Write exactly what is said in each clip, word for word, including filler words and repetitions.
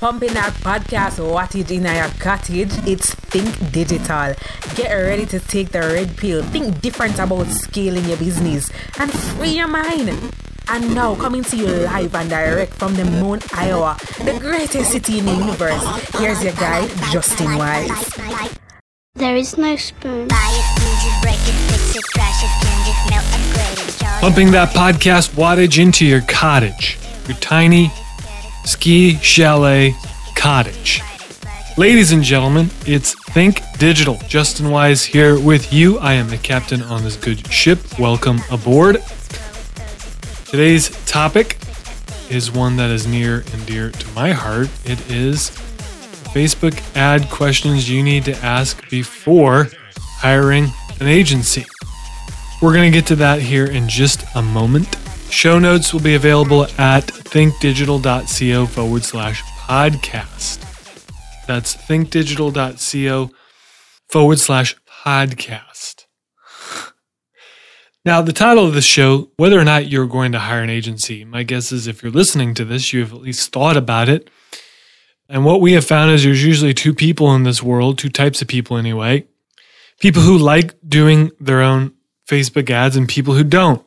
Pumping that podcast wattage in your cottage, it's Think Digital. Get ready to take the red pill. Think different about scaling your business and free your mind. And now coming to you live and direct from the Moon, Iowa, the greatest city in the universe. Here's your guide, Justin Wise. There is no spoon. Pumping that podcast wattage into your cottage, your tiny ski chalet cottage. Ladies and gentlemen, it's Think Digital. Justin Wise here with you. I am the captain on this good ship. Welcome aboard. Today's topic is one that is near and dear to my heart. It is Facebook ad questions you need to ask before hiring an agency. We're going to get to that here in just a moment. Show notes will be available at thinkdigital.co forward slash podcast. That's thinkdigital.co forward slash podcast. Now, the title of the show, whether or not you're going to hire an agency, my guess is if you're listening to this, you've at least thought about it. And what we have found is there's usually two people in this world, two types of people anyway. People who like doing their own Facebook ads and people who don't.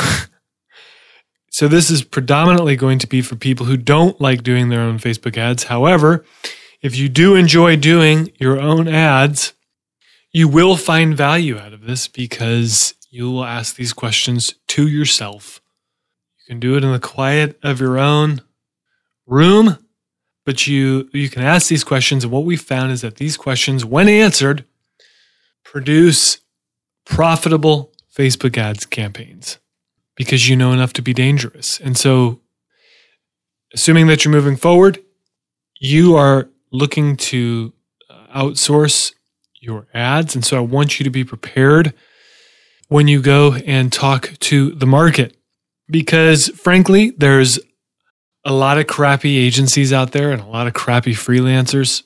So this is predominantly going to be for people who don't like doing their own Facebook ads. However, if you do enjoy doing your own ads, you will find value out of this because you will ask these questions to yourself. You can do it in the quiet of your own room, but you, you can ask these questions. And what we found is that these questions, when answered, produce profitable Facebook ads campaigns because you know enough to be dangerous. And so, assuming that you're moving forward, you are looking to outsource your ads. And so I want you to be prepared when you go and talk to the market because, frankly, there's a lot of crappy agencies out there and a lot of crappy freelancers.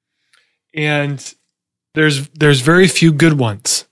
And there's there's very few good ones.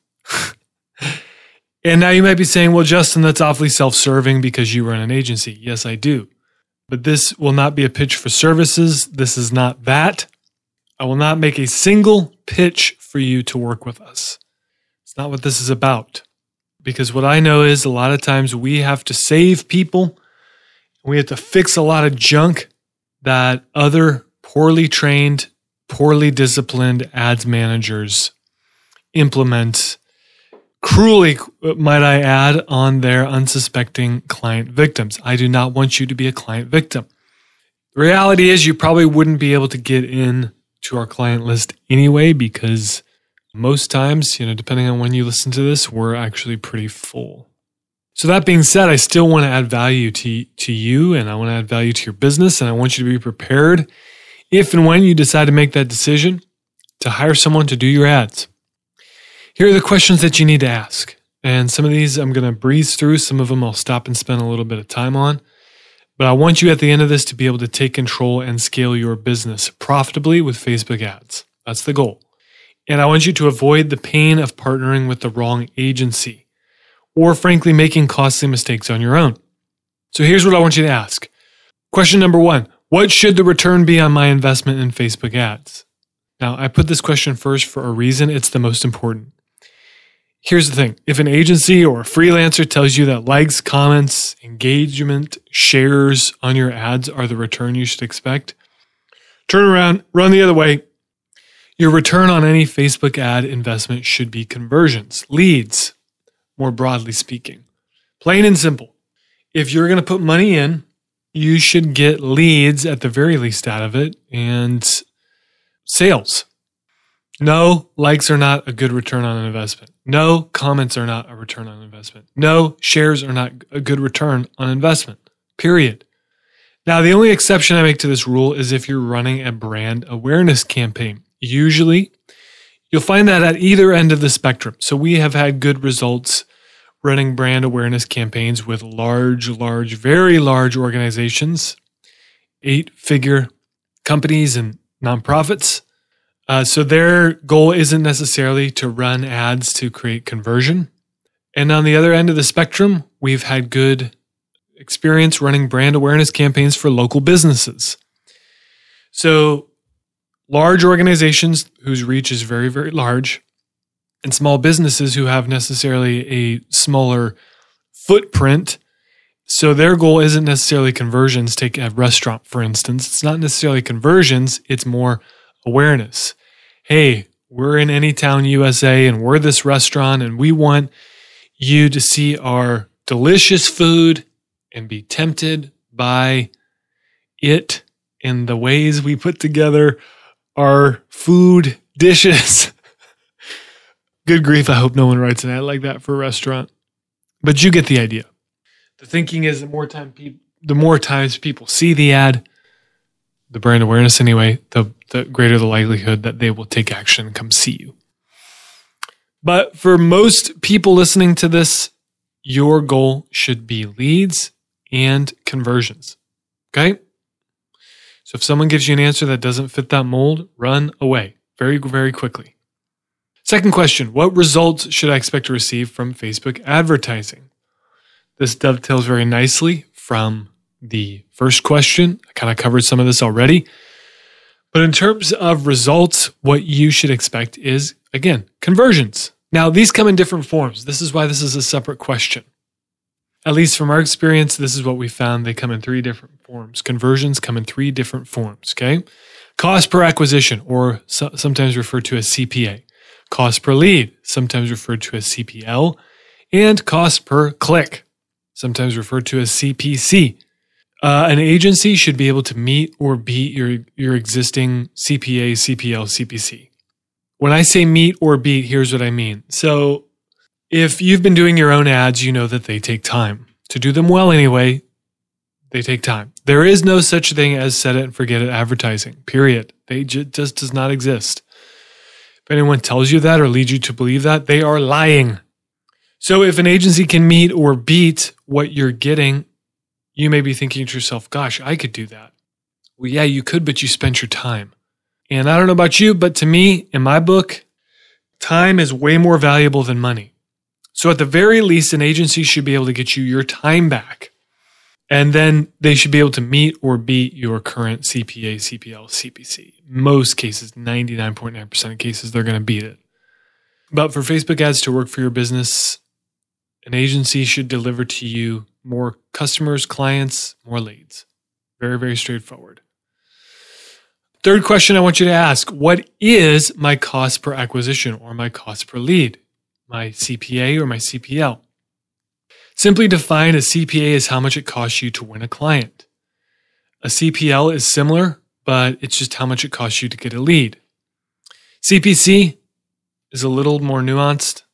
And now you might be saying, well, Justin, that's awfully self-serving because you run an agency. Yes, I do. But this will not be a pitch for services. This is not that. I will not make a single pitch for you to work with us. It's not what this is about. Because what I know is a lot of times we have to save people. We have to fix a lot of junk that other poorly trained, poorly disciplined ads managers implement, cruelly, might I add, on their unsuspecting client victims. I do not want you to be a client victim. The reality is you probably wouldn't be able to get in to our client list anyway because most times, you know, depending on when you listen to this, we're actually pretty full. So that being said, I still want to add value to, to you and I want to add value to your business and I want you to be prepared if and when you decide to make that decision to hire someone to do your ads. Here are the questions that you need to ask. And some of these I'm going to breeze through. Some of them I'll stop and spend a little bit of time on. But I want you at the end of this to be able to take control and scale your business profitably with Facebook ads. That's the goal. And I want you to avoid the pain of partnering with the wrong agency or frankly making costly mistakes on your own. So here's what I want you to ask. Question number one, what should the return be on my investment in Facebook ads? Now, I put this question first for a reason. It's the most important. Here's the thing. If an agency or a freelancer tells you that likes, comments, engagement, shares on your ads are the return you should expect, turn around, run the other way. Your return on any Facebook ad investment should be conversions, leads, more broadly speaking. Plain and simple. If you're going to put money in, you should get leads at the very least out of it and sales. No, likes are not a good return on an investment. No, comments are not a return on investment. No, shares are not a good return on investment. Period. Now, the only exception I make to this rule is if you're running a brand awareness campaign. Usually, you'll find that at either end of the spectrum. So we have had good results running brand awareness campaigns with large, large, very large organizations, eight-figure companies and nonprofits. Uh, so their goal isn't necessarily to run ads to create conversion. And on the other end of the spectrum, we've had good experience running brand awareness campaigns for local businesses. So large organizations whose reach is very, very large, and small businesses who have necessarily a smaller footprint. So their goal isn't necessarily conversions. Take a restaurant, for instance. It's not necessarily conversions. It's more awareness. Hey, we're in Anytown, U S A, and we're this restaurant, and we want you to see our delicious food and be tempted by it and the ways we put together our food dishes. Good grief, I hope no one writes an ad like that for a restaurant. But you get the idea. The thinking is the more time pe- the more times people see the ad, the brand awareness anyway, the, the greater the likelihood that they will take action and come see you. But for most people listening to this, your goal should be leads and conversions. Okay? So if someone gives you an answer that doesn't fit that mold, run away very, very quickly. Second question, what results should I expect to receive from Facebook advertising? This dovetails very nicely from the first question. I kind of covered some of this already. But in terms of results, what you should expect is, again, conversions. Now, these come in different forms. This is why this is a separate question. At least from our experience, this is what we found. They come in three different forms. Conversions come in three different forms, okay? Cost per acquisition, or so, sometimes referred to as C P A. Cost per lead, sometimes referred to as C P L. And cost per click, sometimes referred to as C P C. Uh, an agency should be able to meet or beat your, your existing C P A, C P L, C P C. When I say meet or beat, here's what I mean. So if you've been doing your own ads, you know that they take time. To do them well anyway, they take time. There is no such thing as set it and forget it advertising, period. They ju- just does not exist. If anyone tells you that or leads you to believe that, they are lying. So if an agency can meet or beat what you're getting, you may be thinking to yourself, gosh, I could do that. Well, yeah, you could, but you spent your time. And I don't know about you, but to me, in my book, time is way more valuable than money. So at the very least, an agency should be able to get you your time back. And then they should be able to meet or beat your current C P A, C P L, C P C. Most cases, ninety-nine point nine percent of cases, they're going to beat it. But for Facebook ads to work for your business, an agency should deliver to you more customers, clients, more leads. Very, very straightforward. Third question I want you to ask, what is my cost per acquisition or my cost per lead? My C P A or my C P L? Simply defined, a C P A is how much it costs you to win a client. A C P L is similar, but it's just how much it costs you to get a lead. C P C is a little more nuanced.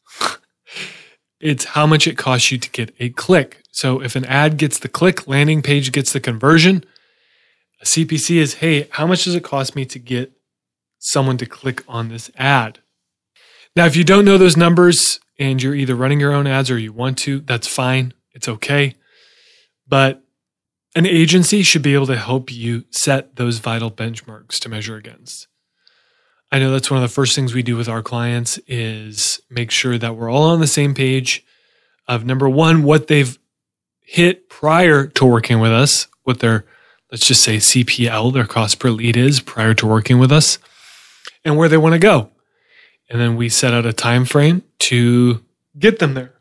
It's how much it costs you to get a click. So if an ad gets the click, landing page gets the conversion, a C P C is, hey, how much does it cost me to get someone to click on this ad? Now, if you don't know those numbers and you're either running your own ads or you want to, that's fine. It's okay. But an agency should be able to help you set those vital benchmarks to measure against. I know that's one of the first things we do with our clients is make sure that we're all on the same page of, number one, what they've hit prior to working with us, what their, let's just say C P L, their cost per lead is prior to working with us, and where they want to go. And then we set out a time frame to get them there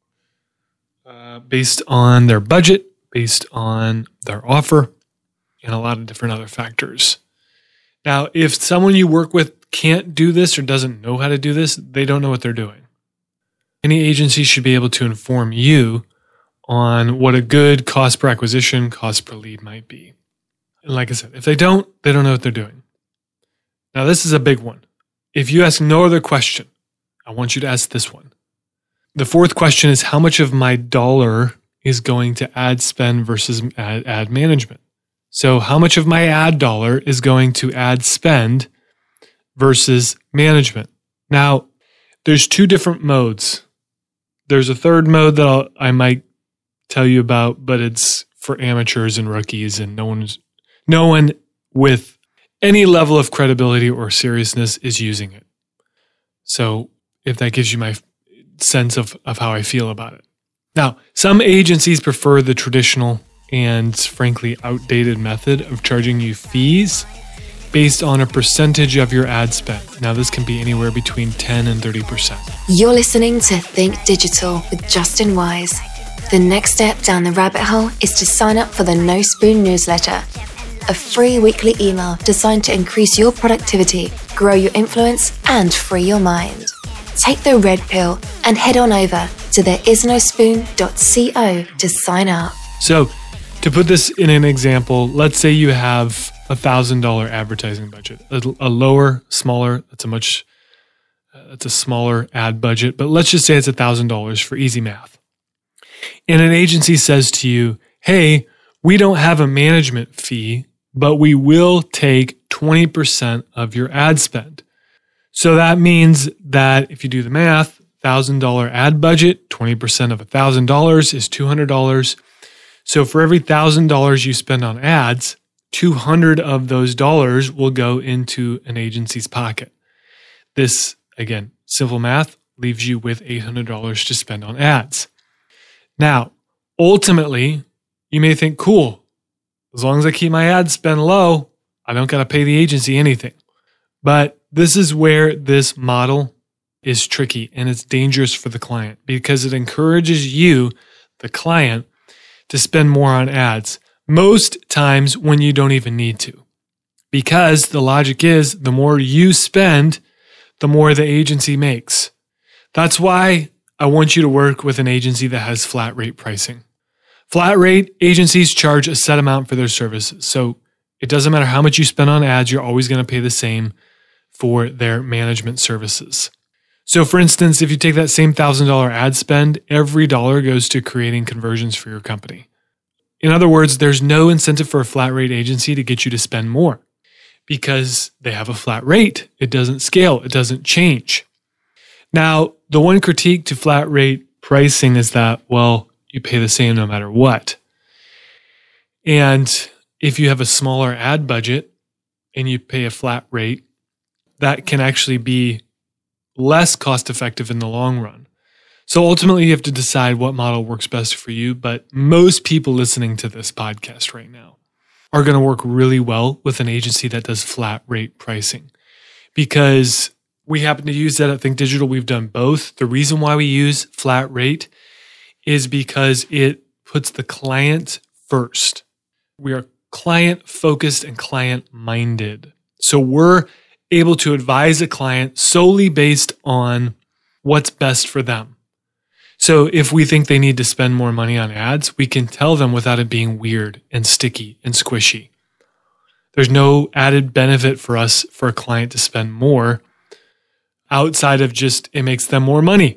uh, based on their budget, based on their offer, and a lot of different other factors. Now, if someone you work with can't do this or doesn't know how to do this, they don't know what they're doing. Any agency should be able to inform you on what a good cost per acquisition, cost per lead might be. And like I said, if they don't, they don't know what they're doing. Now, this is a big one. If you ask no other question, I want you to ask this one. The fourth question is, how much of my dollar is going to ad spend versus ad, ad management? So how much of my ad dollar is going to ad spend versus management? Now, there's two different modes. There's a third mode that I'll, I might tell you about, but it's for amateurs and rookies, and no one's, no one with any level of credibility or seriousness is using it. So if that gives you my sense of, of how I feel about it. Now, some agencies prefer the traditional and frankly outdated method of charging you fees based on a percentage of your ad spend. Now, this can be anywhere between ten and thirty percent. You're listening to Think Digital with Justin Wise. The next step down the rabbit hole is to sign up for the No Spoon newsletter, a free weekly email designed to increase your productivity, grow your influence, and free your mind. Take the red pill and head on over to there is no spoon dot co to sign up. So, to put this in an example, let's say you have a one thousand dollars advertising budget, a, a lower, smaller, that's a much, uh, that's a smaller ad budget, but let's just say it's one thousand dollars for easy math. And an agency says to you, hey, we don't have a management fee, but we will take twenty percent of your ad spend. So that means that if you do the math, one thousand dollars ad budget, twenty percent of one thousand dollars is two hundred dollars. So for every one thousand dollars you spend on ads, two hundred of those dollars will go into an agency's pocket. This, again, simple math, leaves you with eight hundred dollars to spend on ads. Now, ultimately, you may think, cool, as long as I keep my ad spend low, I don't got to pay the agency anything. But this is where this model is tricky and it's dangerous for the client because it encourages you, the client, to spend more on ads, most times when you don't even need to. Because the logic is the more you spend, the more the agency makes. That's why I want you to work with an agency that has flat rate pricing. Flat rate agencies charge a set amount for their services. So it doesn't matter how much you spend on ads, you're always going to pay the same for their management services. So for instance, if you take that same one thousand dollars ad spend, every dollar goes to creating conversions for your company. In other words, there's no incentive for a flat rate agency to get you to spend more because they have a flat rate. It doesn't scale. It doesn't change. Now, the one critique to flat rate pricing is that, well, you pay the same no matter what. And if you have a smaller ad budget and you pay a flat rate, that can actually be less cost effective in the long run. So ultimately, you have to decide what model works best for you. But most people listening to this podcast right now are going to work really well with an agency that does flat rate pricing because we happen to use that at Think Digital. We've done both. The reason why we use flat rate is because it puts the client first. We are client focused and client minded. So we're able to advise a client solely based on what's best for them. So if we think they need to spend more money on ads, we can tell them without it being weird and sticky and squishy. There's no added benefit for us for a client to spend more outside of just it makes them more money.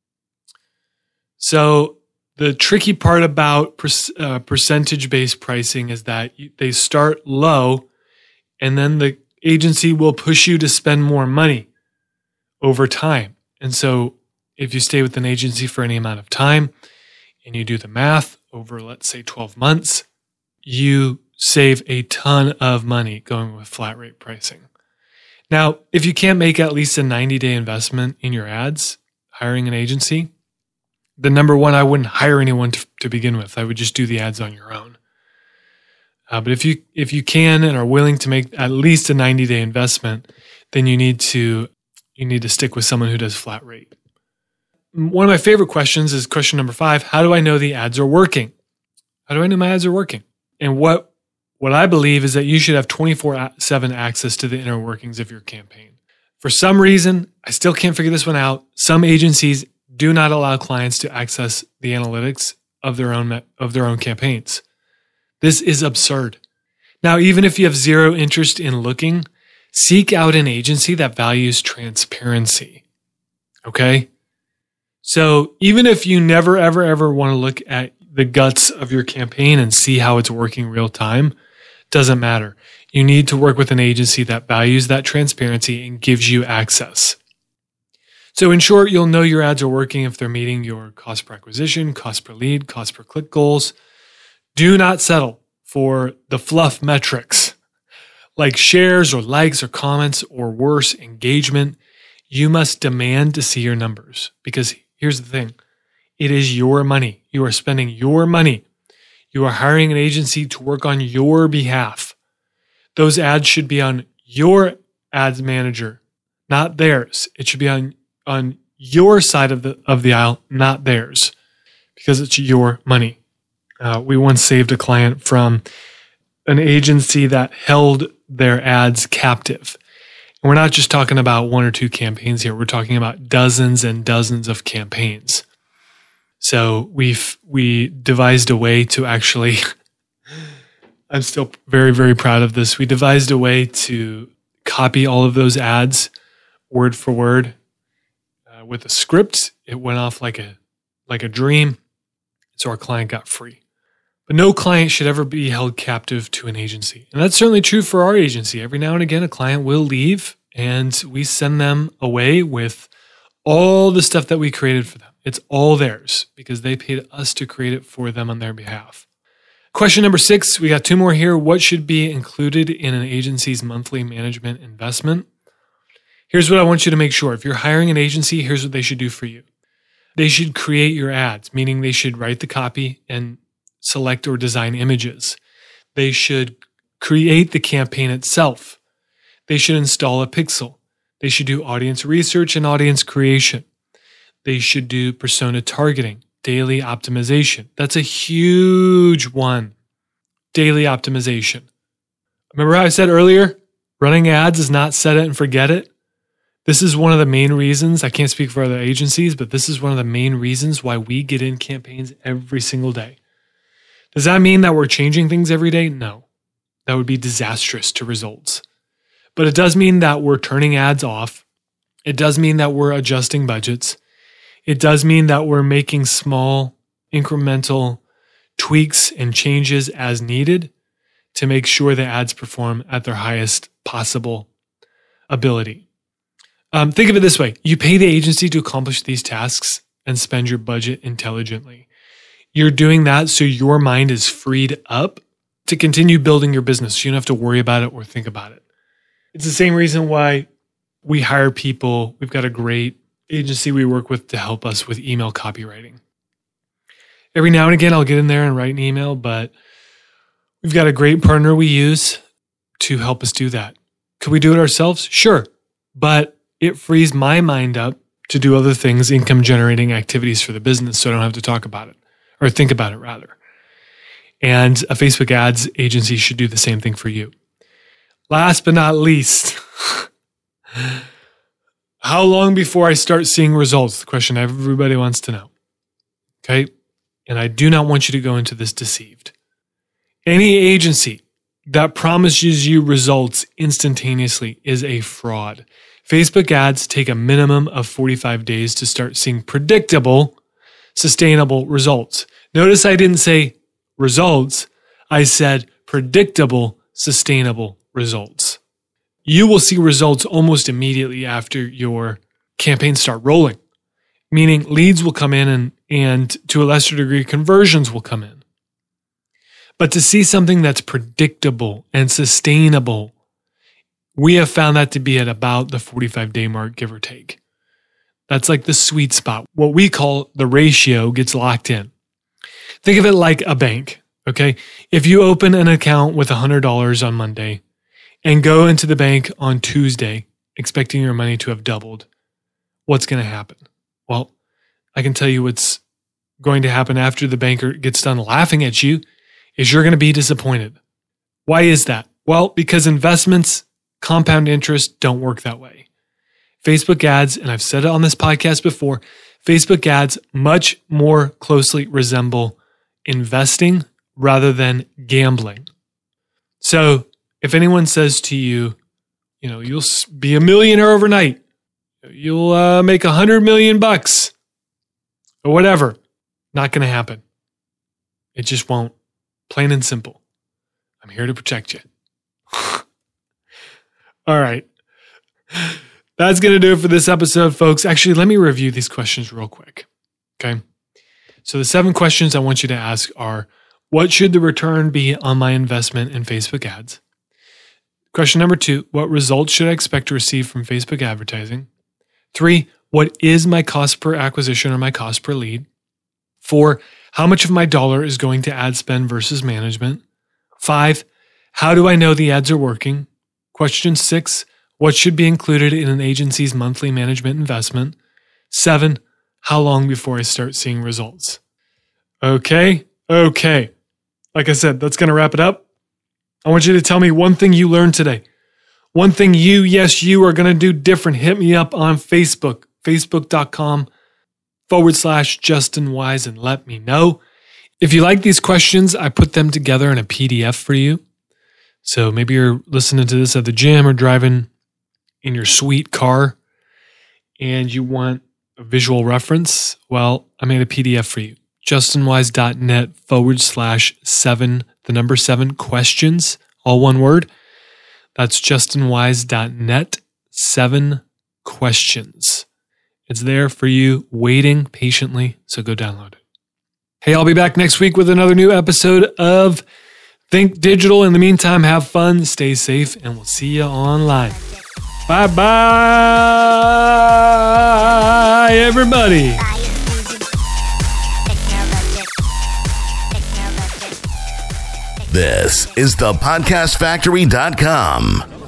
So the tricky part about uh, percentage-based pricing is that they start low and then the agency will push you to spend more money over time. And so if you stay with an agency for any amount of time and you do the math over, let's say, twelve months, you save a ton of money going with flat rate pricing. Now, if you can't make at least a ninety-day investment in your ads, hiring an agency, then number one, I wouldn't hire anyone to, to begin with. I would just do the ads on your own. Uh, but if you if you can and are willing to make at least a ninety-day investment, then you need to you need to stick with someone who does flat rate. One of my favorite questions is question number five. How do I know the ads are working? How do I know my ads are working? And what what I believe is that you should have twenty-four seven access to the inner workings of your campaign. For some reason, I still can't figure this one out. Some agencies do not allow clients to access the analytics of their own of their own campaigns. This is absurd. Now, even if you have zero interest in looking, seek out an agency that values transparency. Okay? So even if you never, ever, ever want to look at the guts of your campaign and see how it's working real time, doesn't matter. You need to work with an agency that values that transparency and gives you access. So in short, you'll know your ads are working if they're meeting your cost per acquisition, cost per lead, cost per click goals. Do not settle for the fluff metrics like shares or likes or comments or worse, engagement. You must demand to see your numbers because here's the thing. It is your money. You are spending your money. You are hiring an agency to work on your behalf. Those ads should be on your ads manager, not theirs. It should be on, on your side of the of the aisle, not theirs, because it's your money. Uh, we once saved a client from an agency that held their ads captive. And we're not just talking about one or two campaigns here. We're talking about dozens and dozens of campaigns. So we've we devised a way to actually, I'm still very, very proud of this. We devised a way to copy all of those ads word for word uh, with a script. It went off like a like a dream. So our client got free. But no client should ever be held captive to an agency. And that's certainly true for our agency. Every now and again, a client will leave and we send them away with all the stuff that we created for them. It's all theirs because they paid us to create it for them on their behalf. Question number six, we got two more here. What should be included in an agency's monthly management investment? Here's what I want you to make sure. If you're hiring an agency, here's what they should do for you. They should create your ads, meaning they should write the copy and select or design images. They should create the campaign itself. They should install a pixel. They should do audience research and audience creation. They should do persona targeting, daily optimization. That's a huge one. Daily optimization. Remember how I said earlier, running ads is not set it and forget it? This is one of the main reasons, I can't speak for other agencies, but this is one of the main reasons why we get in campaigns every single day. Does that mean that we're changing things every day? No. That would be disastrous to results. But it does mean that we're turning ads off. It does mean that we're adjusting budgets. It does mean that we're making small, incremental tweaks and changes as needed to make sure the ads perform at their highest possible ability. Um, think of it this way. You pay the agency to accomplish these tasks and spend your budget intelligently. You're doing that so your mind is freed up to continue building your business. So you don't have to worry about it or think about it. It's the same reason why we hire people. We've got a great agency we work with to help us with email copywriting. Every now and again, I'll get in there and write an email, but we've got a great partner we use to help us do that. Could we do it ourselves? Sure. But it frees my mind up to do other things, income generating activities for the business, so I don't have to talk about it or think about it rather. And a Facebook ads agency should do the same thing for you. Last but not least, how long before I start seeing results? The question everybody wants to know. Okay? And I do not want you to go into this deceived. Any agency that promises you results instantaneously is a fraud. Facebook ads take a minimum of forty-five days to start seeing predictable, sustainable results. Notice I didn't say results. I said predictable, sustainable results. You will see results almost immediately after your campaigns start rolling, meaning leads will come in and, and to a lesser degree, conversions will come in. But to see something that's predictable and sustainable, we have found that to be at about the forty-five day mark, give or take. That's like the sweet spot. What we call the ratio gets locked in. Think of it like a bank, okay? If you open an account with one hundred dollars on Monday and go into the bank on Tuesday expecting your money to have doubled, what's going to happen? Well, I can tell you what's going to happen after the banker gets done laughing at you is you're going to be disappointed. Why is that? Well, because investments, compound interest don't work that way. Facebook ads, and I've said it on this podcast before, Facebook ads much more closely resemble investing rather than gambling. So if anyone says to you, you know, you'll be a millionaire overnight, you'll uh, make a hundred million bucks or whatever, not going to happen. It just won't. Plain and simple. I'm here to protect you. All right. That's going to do it for this episode, folks. Actually, let me review these questions real quick. Okay. So the seven questions I want you to ask are, what should the return be on my investment in Facebook ads? Question number two, what results should I expect to receive from Facebook advertising? Three, what is my cost per acquisition or my cost per lead? Four, how much of my dollar is going to ad spend versus management? Five, how do I know the ads are working? Question six, what should be included in an agency's monthly management investment? Seven, how long before I start seeing results? Okay, okay. Like I said, that's going to wrap it up. I want you to tell me one thing you learned today. One thing you, yes, you are going to do different. Hit me up on Facebook, facebook.com forward slash Justin Wise, and let me know. If you like these questions, I put them together in a P D F for you. So maybe you're listening to this at the gym or driving in your sweet car and you want a visual reference. Well, I made a P D F for you. justinwise.net forward slash seven, the number seven questions, all one word. That's justinwise.net, seven questions. It's there for you, waiting patiently, so go download it. Hey, I'll be back next week with another new episode of Think Digital. In the meantime, have fun, stay safe, and we'll see you online. Bye-bye, everybody. This is the podcast factory dot com.